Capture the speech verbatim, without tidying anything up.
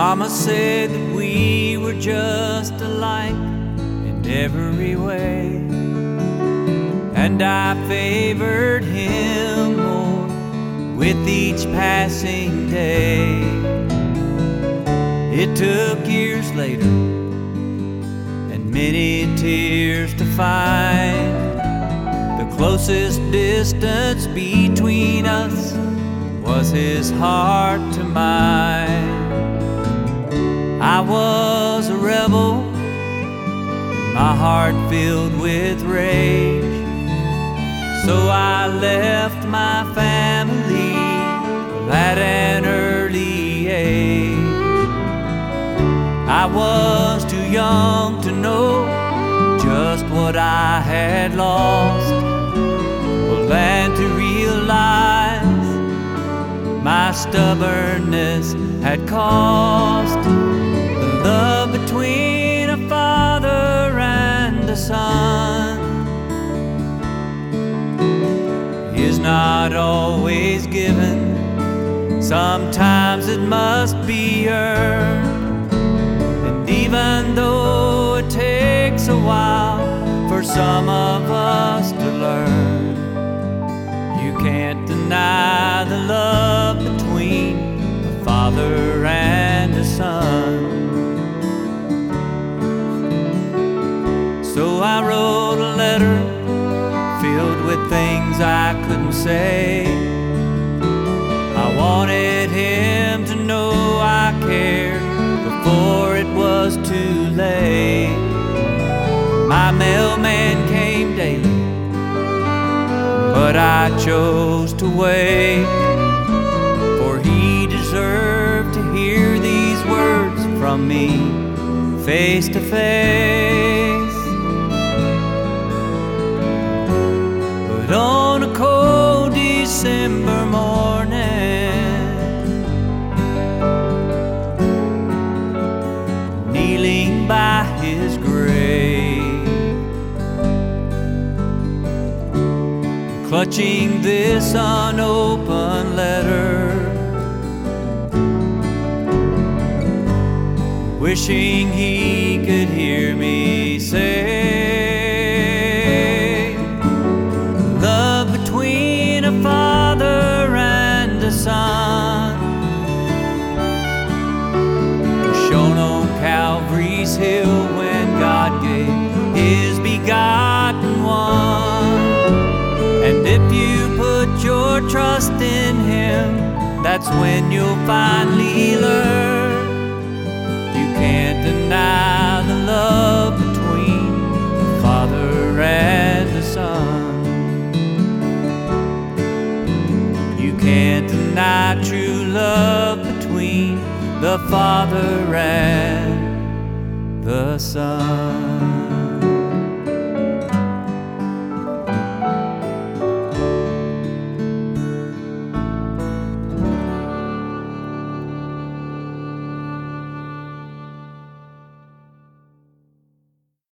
Mama said that we were just alike in every way, and I favored him more with each passing day. It took years later and many tears to find the closest distance between us was his heart to mine. I was a rebel, my heart filled with rage, so I left my family at an early age. I was too young to know just what I had lost, and to realize my stubbornness had cost the love between a father and a son. Is not always given, sometimes it must be earned. And even though it takes a while for some of us to learn, you can't deny the love between a father and a son. So I wrote a letter filled with things I couldn't say. I wanted him to know I cared before it was too late. My mailman came daily, but I chose to wait, for he deserved to hear these words from me face to face. But on a cold December morning, kneeling by his grave, clutching this unopened letter, wishing he could hear me say, love between a father and a son was shown on Calvary's hill when God gave his begotten one. And if you put your trust in him, that's when you'll finally learn you can't deny the love between a father and a son. You can't deny true love between the father and the son.